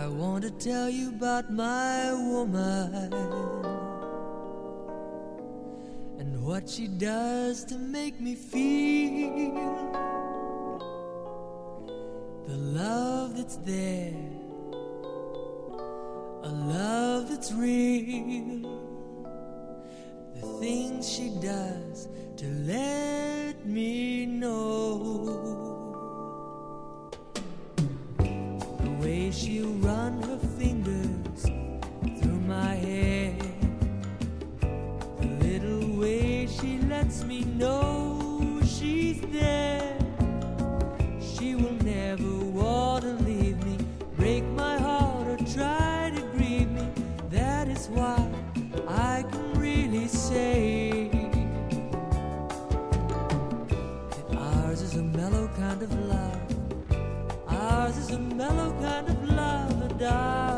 I want to tell you about my woman and what she does to make me feel the love that's there, a love that's real, the things she does to let me know. The way she'll run her fingers through my hair, the little way she lets me know she's there. She will never want to leave me, break my heart or try to grieve me. That is why I can really say that ours is a mellow kind of love. Ours is a mellow kind of love, and